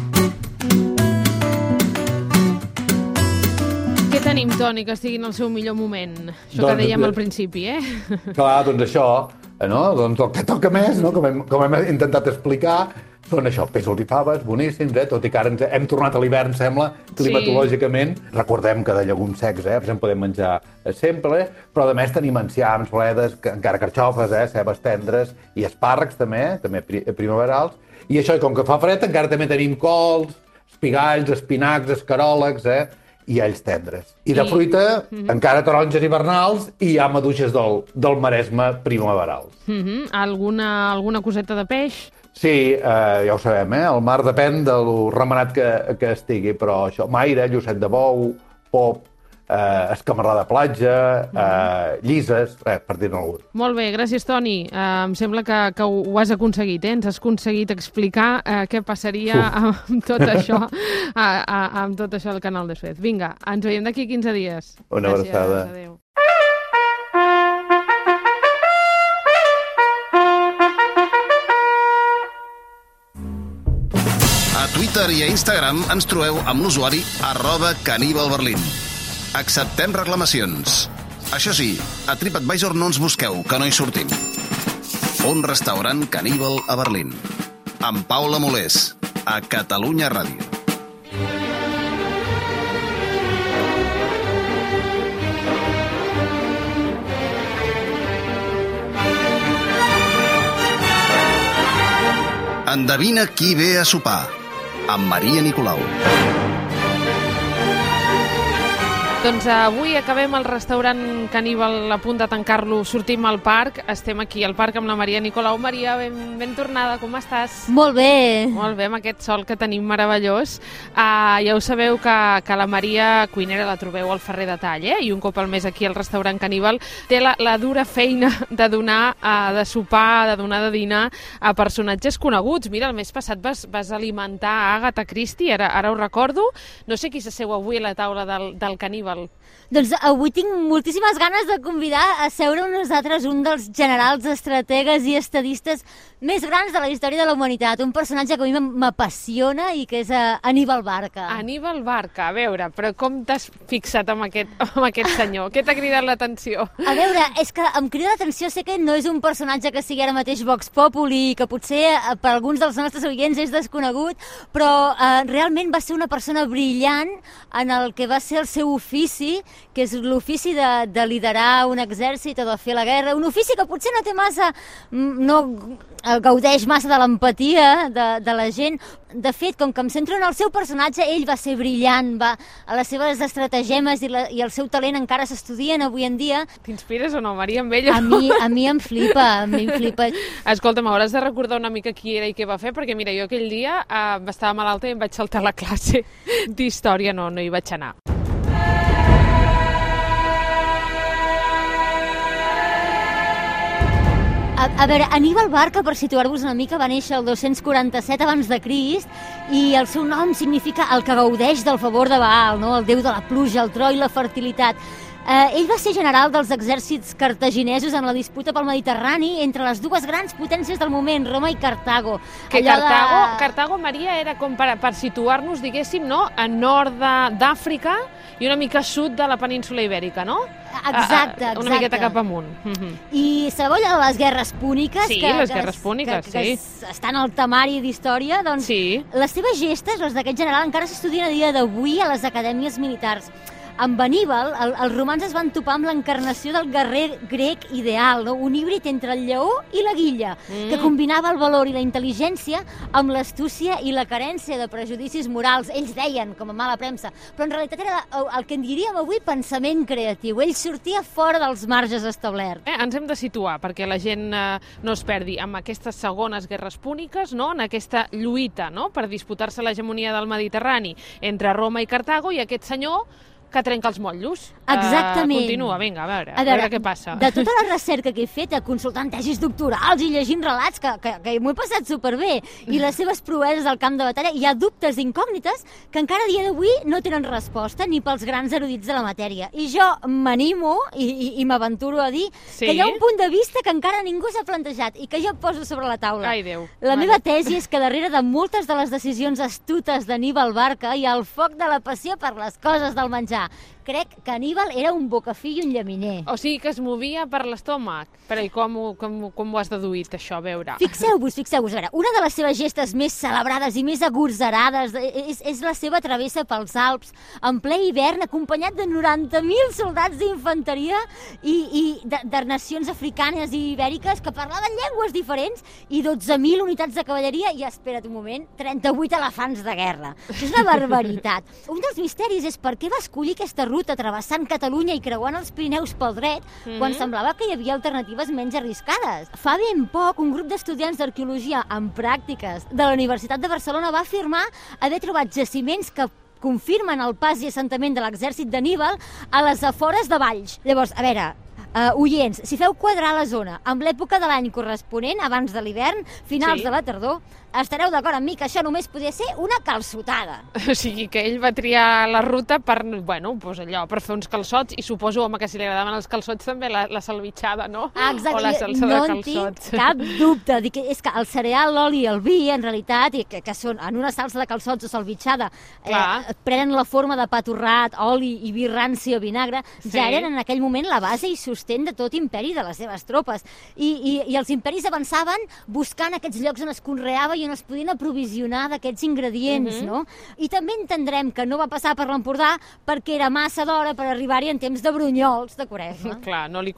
Què tenim, Toni, que estigui en el seu millor moment? Això que dèiem al principi, Clar, doncs això, no? Doncs el que toca més, no? Com hem intentat explicar, són això, pèsols i faves, boníssims, tot i que ara hem tornat a l'hivern, sembla, climatològicament. Sí. Recordem que de llegums secs, en podem menjar sempre, però a més tenim enciams, bledes, encara carxofes, cebes tendres i espàrrecs també primaverals. I això, com que fa fred, encara també tenim cols, espigalls, espinacs, escaròlegs, i alls tendres. I de fruita, encara taronges hivernals i hi ha maduixes del Maresme primaverals. Alguna coseta de peix? Sí, ja ho sabem, el mar depèn del remenat que estigui, però això, maire, llucet de bou, pop, escamarrà de platja, llises, per dir-ne algun. Molt bé, gràcies, Toni. Em sembla que ho has aconseguit, Ens has aconseguit explicar què passaria amb tot això al canal de Suez. Vinga, ens veiem d'aquí 15 dies. Una abraçada. Adéu. A Twitter i a Instagram ens trobeu amb l'usuari @caníbalberlín. Acceptem reclamacions. Això sí, a TripAdvisor no ens busqueu, que no hi sortim. Un restaurant caníbal a Berlín. Amb Paula Molés, a Catalunya Ràdio. Endevina qui ve a sopar, amb Maria Nicolau. Doncs avui acabem el restaurant caníbal a punt de tancar-lo. Sortim al parc, estem aquí al parc amb la Maria Nicolau. Maria, ben tornada, com estàs? Molt bé. Molt bé, amb aquest sol que tenim meravellós. Ja ho sabeu que la Maria cuinera la trobeu al Ferrer de Tall, i un cop al mes aquí al restaurant caníbal té la dura feina de donar de sopar, de donar de dinar a personatges coneguts. Mira, el mes passat vas alimentar Agatha Christie, ara ho recordo. No sé qui s'asseu avui a la taula del caníbal. Doncs avui tinc moltíssimes ganes de convidar a seure amb nosaltres un dels generals, estrategues i estadistes més grans de la història de la humanitat, un personatge que a mi m'apassiona i que és Aníbal Barca. Aníbal Barca, a veure, però com t'has fixat amb aquest senyor? Què t'ha cridat l'atenció? A veure, és que em crida l'atenció, sé que no és un personatge que sigui ara mateix Vox Populi, que potser per alguns dels nostres oients és desconegut, però realment va ser una persona brillant en el que va ser el seu ofici ofici, que és l'ofici de liderar un exèrcit o de fer la guerra, un ofici que potser no té massa, no gaudeix massa de l'empatia de la gent. De fet, com que em centro en el seu personatge, ell va ser brillant, a les seves estratagemes i el seu talent encara s'estudien avui en dia. T'inspires o no, Maria, amb ell? A mi em flipa, Escolta, m'hauràs de recordar una mica qui era i què va fer, perquè mira, jo aquell dia estava malalta i em vaig saltar la classe d'història, no hi vaig anar. A veure, Aníbal Barca, per situar-vos una mica, va néixer el 247 abans de Crist i el seu nom significa el que gaudeix del favor de Baal, no? El déu de la pluja, el tro i la fertilitat. Ell va ser general dels exèrcits cartaginesos en la disputa pel Mediterrani entre les dues grans potències del moment, Roma i Cartago. Que Cartago, Maria, era com per situar-nos, diguéssim, no? A nord d'Àfrica i una mica sud de la península Ibèrica, no? Exacte. Una miqueta cap amunt. I sabeu allò de les guerres púniques? Sí, les guerres púniques, sí. Que estan al temari d'història, doncs sí. Les seves gestes, les d'aquest general, encara s'estudien a dia d'avui a les acadèmies militars. Amb Aníbal, els romans es van topar amb l'encarnació del guerrer grec ideal, no? Un híbrid entre el lleó i la guilla, que combinava el valor i la intel·ligència amb l'astúcia i la carència de prejudicis morals. Ells deien, com a mala premsa, però en realitat era el que en diríem avui pensament creatiu. Ell sortia fora dels marges establerts. Ens hem de situar perquè la gent no es perdi amb aquestes segones guerres púniques, no? En aquesta lluita, no? Per disputar-se l'hegemonia del Mediterrani entre Roma i Cartago, i aquest senyor que trenca els motllos. Exactament. Continua, vinga, a veure què passa. De tota la recerca que he fet, consultant tesis doctorals i llegint relats, que m'ho he passat superbé, i les seves proeses al camp de batalla, hi ha dubtes incògnites que encara a dia d'avui no tenen resposta ni pels grans erudits de la matèria. I jo m'animo i m'aventuro a dir que hi ha un punt de vista que encara ningú s'ha plantejat i que jo poso sobre la taula. Ai, Déu. La meva tesi és que darrere de moltes de les decisions astutes d'Aníbal Barca hi ha el foc de la passió per les coses del menjar. Crec que Aníbal era un bocafill i un llaminer. O sigui que es movia per l'estómac. Però i com ho has deduït, això, a veure? Fixeu-vos, a veure, una de les seves gestes més celebrades i més agorserades és la seva travessa pels Alps, en ple hivern, acompanyat de 90.000 soldats d'infanteria i de nacions africanes i ibèriques que parlaven llengües diferents i 12.000 unitats de cavalleria i, espera't un moment, 38 elefants de guerra. És una barbaritat. Un dels misteris és per què va escollir aquesta ruta travessant Catalunya i creuant els Pirineus pel dret quan semblava que hi havia alternatives menys arriscades. Fa ben poc, un grup d'estudiants d'arqueologia en pràctiques de la Universitat de Barcelona va afirmar haver trobat jaciments que confirmen el pas i assentament de l'exèrcit d'Aníbal a les afores de Valls. Llavors, a veure, oients, si feu quadrar la zona amb l'època de l'any corresponent, abans de l'hivern, finals de la tardor, estareu d'acord amb mi que això només podia ser una calçotada. O sigui, que ell va triar la ruta per, per fer uns calçots, i suposo, home, que si li agradaven els calçots també la salvitxada, no? Exacte, o la salsa de calçots. No en tinc cap dubte. És que el cereal, l'oli i el vi, en realitat, que són en una salsa de calçots o salvitxada, prenen la forma de pa torrat, oli i vi ranci o vinagre, ja eren en aquell moment la base i sostén de tot imperi de les seves tropes. I els imperis avançaven buscant aquests llocs on es conreava i on es podien aprovisionar d'aquests ingredients, no? I també entendrem que no va passar per l'Empordà perquè era massa d'hora per arribar-hi en temps de brunyols de Quaresma. Clar, no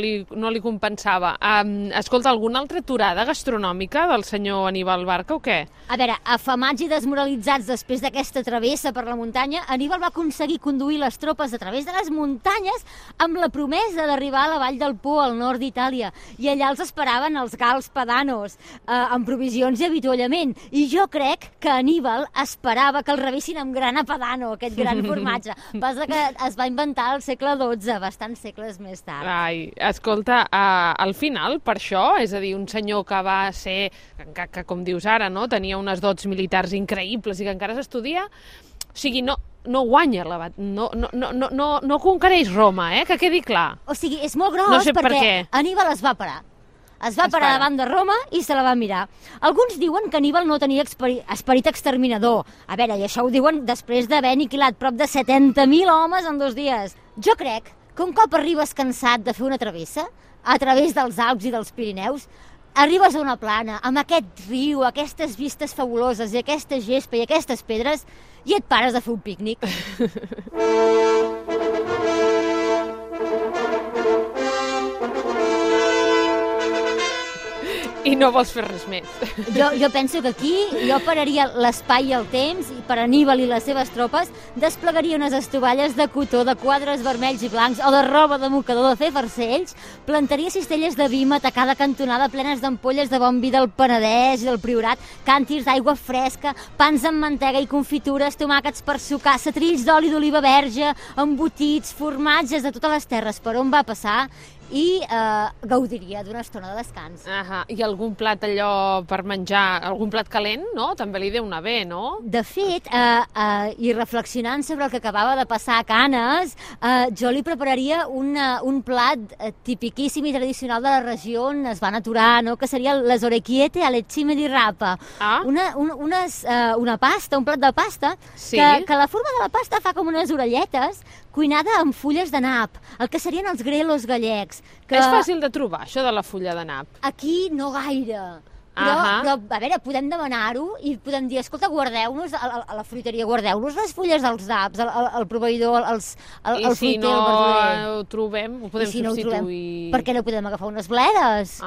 li compensava. Escolta, alguna altra aturada gastronòmica del senyor Aníbal Barca o què? A veure, afamats i desmoralitzats després d'aquesta travessa per la muntanya, Aníbal va aconseguir conduir les tropes a través de les muntanyes amb la promesa d'arribar a la vall del Po, al nord d'Itàlia, i allà els esperaven els gals padanos, amb provisions i avituallament. I jo crec que Aníbal esperava que el rebessin amb grana padano, aquest gran formatge. Passa que es va inventar al segle XII, bastants segles més tard. Ai, escolta, al final, per això, és a dir, un senyor que va ser, que com dius ara, no, tenia unes dots militars increïbles i que encara s'estudia, o sigui, no guanya, no conquereix Roma, que quedi clar. O sigui, és molt gros perquè Aníbal es va parar. Es va parar davant de Roma i se la va mirar. Alguns diuen que Aníbal no tenia esperit exterminador. A veure, i això ho diuen després d'haver aniquilat prop de 70.000 homes en 2 dies. Jo crec que un cop arribes cansat de fer una travessa, a través dels Alps i dels Pirineus, arribes a una plana, amb aquest riu, aquestes vistes fabuloses, i aquesta gespa i aquestes pedres, i et pares a fer un pícnic. I no vols fer res més. Jo penso que aquí jo pararia l'espai i el temps i per Aníbal i les seves tropes desplegaria unes estovalles de cotó, de quadres vermells i blancs o de roba de mocador de fer farcells, plantaria cistelles de vímet a cada cantonada plenes d'ampolles de bon vi del Penedès i del Priorat, càntirs d'aigua fresca, pans amb mantega i confitures, tomàquets per sucar, setrills d'oli d'oliva verge, embotits, formatges de totes les terres per on va passar i gaudiria d'una estona de descans. I algun plat allò per menjar, algun plat calent, no? També li deu anar bé, no? De fet, i reflexionant sobre el que acabava de passar a Canes, jo li prepararia un plat tipiquíssim i tradicional de la regió on es van aturar, no? Que seria les orecchiette alle cime di rapa. Una pasta, un plat de pasta, que la forma de la pasta fa com unes orelletes cuinada amb fulles de nap, el que serien els grelos gallecs. És fàcil de trobar, això de la fulla de nap? Aquí no gaire. Però, a veure, podem demanar-ho i podem dir, escolta, guardeu-nos, a la fruiteria, guardeu-nos les fulles dels naps, el proveïdor, el fruiter, el verdurer. I si no ho trobem, ho podem substituir. Per què no podem agafar unes bledes?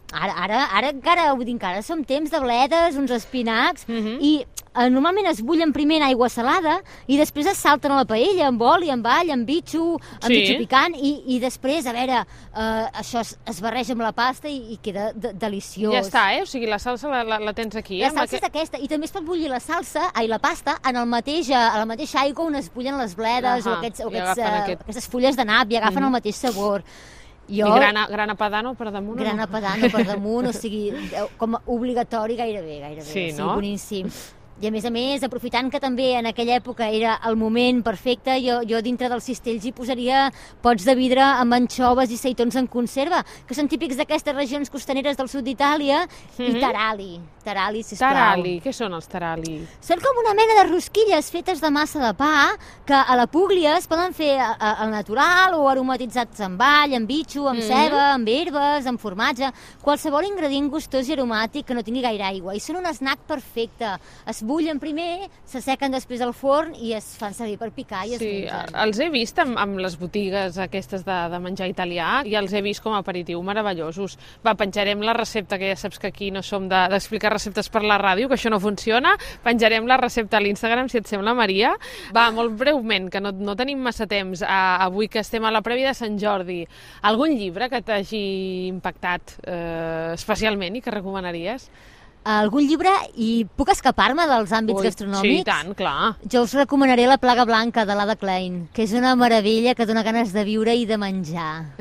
Ara encara som temps de bledes, uns espinacs, i normalment es bullen primer en aigua salada i després es salten a la paella amb oli, amb all, amb bitxo, amb bitxo picant i després, a veure, això es barreja amb la pasta i queda deliciós. Ja està, O sigui, la salsa la tens aquí. La salsa és aquesta, i també es pot bullir la pasta en a la mateixa aigua on es bullen les bledes o aquestes fulles de nap i agafen el mateix sabor. I grana padano per damunt? Grana padano per damunt, o sigui, com obligatori gairebé. Sí, no? Boníssim. I a més, aprofitant que també en aquella època era el moment perfecte, jo dintre dels cistells hi posaria pots de vidre amb anxoves i seitons en conserva, que són típics d'aquestes regions costaneres del sud d'Itàlia, i tarali. Tarali, sisplau. Tarali, què són els tarali? Són com una mena de rosquilles fetes de massa de pa, que a la Púglia es poden fer al natural o aromatitzats amb all, amb bitxo, amb ceba, amb herbes, amb formatge, qualsevol ingredient gustós i aromàtic que no tingui gaire aigua. I són un snack perfecte. Es bullen primer, s'assequen després al forn i es fan servir per picar i es mengen. Els he vist amb les botigues aquestes de menjar italià i els he vist com a aperitiu meravellosos. Va, penjarem la recepta, que ja saps que aquí no som d'explicar receptes per la ràdio, que això no funciona. Penjarem la recepta a l'Instagram, si et sembla, Maria. Va, molt breument, que no tenim massa temps, avui que estem a la prèvia de Sant Jordi. Algun llibre que t'hagi impactat especialment i que recomanaries? Algun llibre, i puc escapar-me dels àmbits gastronòmics? Sí, tant, clar. Jo us recomanaré La plaga blanca, de l'Ada Klein, que és una meravella que dona ganes de viure i de menjar.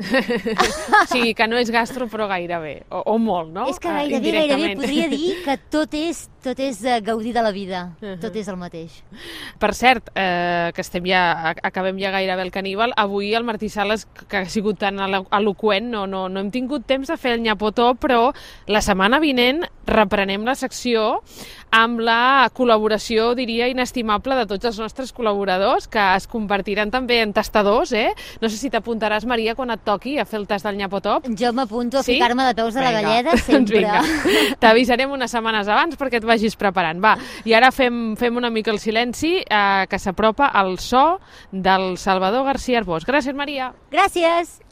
Sí, que no és gastro, però gairebé, o molt, no? És que gairebé podria dir que tot és gaudir de la vida, tot és el mateix. Per cert, que acabem ja gairebé el caníbal, avui el Martí Sales, que ha sigut tan eloqüent, no hem tingut temps de fer el nyapotó, però la setmana vinent reprenem la secció amb la col·laboració, diria, inestimable de tots els nostres col·laboradors, que es convertiran també en tastadors, No sé si t'apuntaràs, Maria, quan et toqui a fer el tast del nyapotop. Jo m'apunto a ficar-me de peus a la galleda sempre. T'avisarem unes setmanes abans perquè et vagis preparant. Va, i ara fem una mica el silenci, que s'apropa al so del Salvador García Arbós. Gràcies, Maria. Gràcies.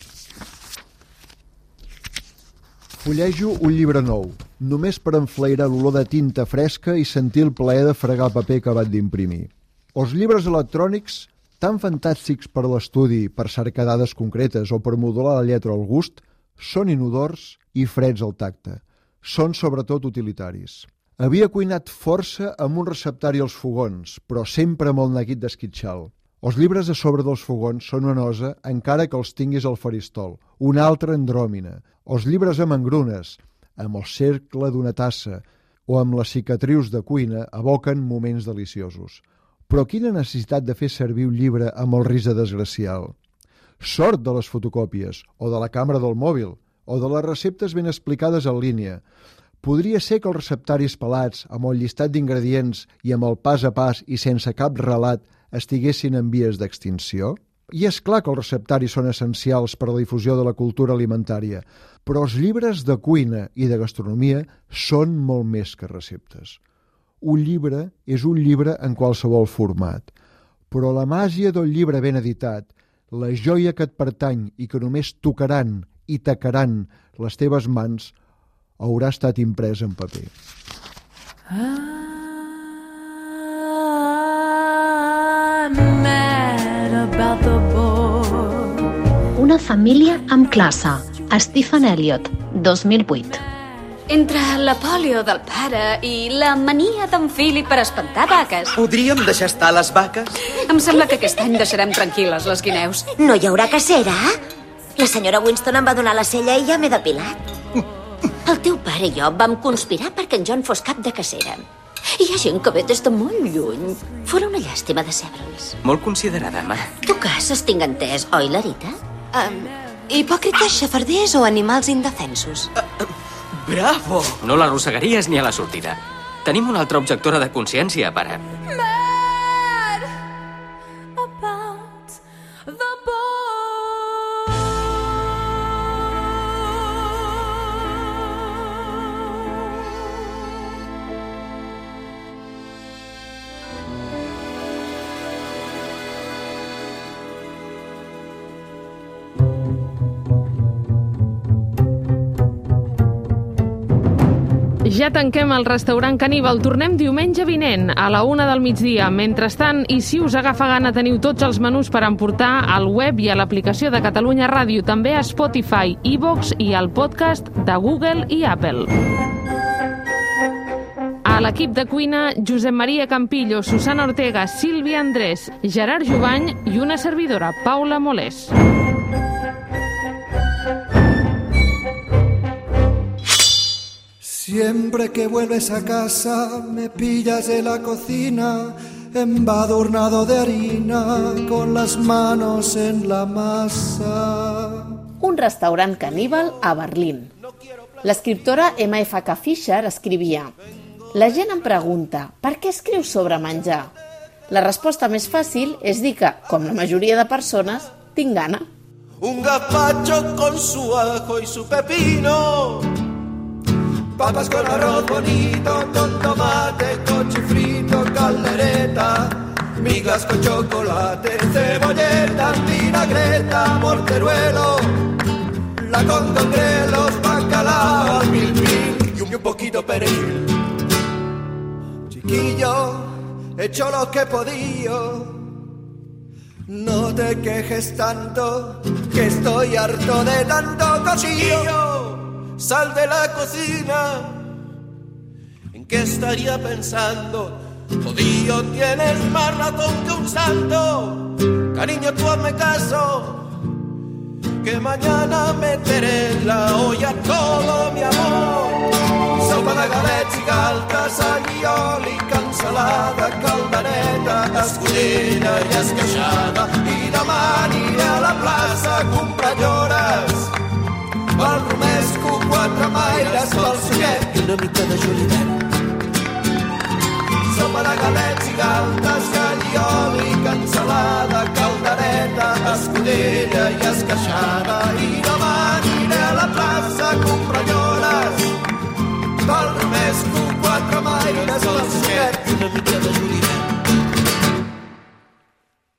Fullejo un llibre nou, només per enflairar l'olor de tinta fresca i sentir el plaer de fregar el paper acabat d'imprimir. Els llibres electrònics, tan fantàstics per l'estudi, per cercar dades concretes o per modular la lletra al gust, són inodors i freds al tacte. Són sobretot utilitaris. Havia cuinat força amb un receptari als fogons, però sempre amb el neguit d'esquitxal. Els llibres a sobre dels fogons són una nosa encara que els tinguis al faristol, una altra andròmina. Els llibres amb engrunes, amb el cercle d'una tassa o amb les cicatrius de cuina evoquen moments deliciosos. Però quina necessitat de fer servir un llibre amb el risc de desgracial? Sort de les fotocòpies, o de la càmera del mòbil, o de les receptes ben explicades en línia. Podria ser que els receptaris pelats, amb el llistat d'ingredients i amb el pas a pas i sense cap relat, estiguessin en vies d'extinció? I és clar que els receptaris són essencials per a la difusió de la cultura alimentària, però els llibres de cuina i de gastronomia són molt més que receptes. Un llibre és un llibre en qualsevol format, però la màgia del llibre ben editat, la joia que et pertany i que només tocaran i tacaran les teves mans, haurà estat imprès en paper. Una família amb classe. Stephen Elliott, 2008. Entre la pòlio del pare i la mania d'en Philip per espantar vaques. Podríem deixar estar les vaques? Em sembla que aquest any deixarem tranquil·les les guineus. No hi haurà cacera? La senyora Winston em va donar la cella i ja m'he depilat. El teu pare i jo vam conspirar perquè en John fos cap de cacera. Hi ha gent que ve des de molt lluny. Fora una llàstima decebre'ls. Molt considerada, mare. Tu caces, tinc entès, oi, Larita? Hipòcrites, xafarders o animals indefensos? Bravo! No l'arrossegaries ni a la sortida. Tenim una altra objectora de consciència, pare. Ja tanquem el restaurant Caníbal. Tornem diumenge vinent, a la 1 del migdia. Mentrestant, i si us agafa gana, teniu tots els menús per emportar al web i a l'aplicació de Catalunya Ràdio, també a Spotify, iVoox i al podcast de Google i Apple. A l'equip de cuina, Josep Maria Campillo, Susana Ortega, Sílvia Andrés, Gerard Jubany i una servidora, Paula Molés. Siempre que vuelves a casa me pillas en la cocina, embadurnado de harina, con las manos en la masa. Un restaurant caníbal a Berlín. L'escriptora M.F.K. Fisher escrivia: la gent em pregunta, per què escrius sobre menjar? La resposta més fàcil és dir que, com la majoria de persones, tinc gana. Un gazpacho con su ajo y su pepino, papas con arroz bonito, con tomate, cochifrito, caldereta, migas con chocolate, cebolleta, vinagreta, morteruelo, la con grelos, bacalao, al mil y un poquito perejil. Chiquillo, he hecho lo que he podido, no te quejes tanto, que estoy harto de tanto cochillo. Sal de la cocina, ¿en qué estaría pensando? Jodido, tienes más razón que un santo. Cariño, tú hazme caso, que mañana meteré en la olla todo mi amor. Sopa de galets i galtes, allioli, cansalada, caldereta, escudella i esqueixada. I demà aniré a la plaça a comprar llores, pel romesco, 4 maires, pel suquet i una mica de julivert. Sopa de galets i galtes, allioli, cansalada, caldereta, escudella i esqueixada.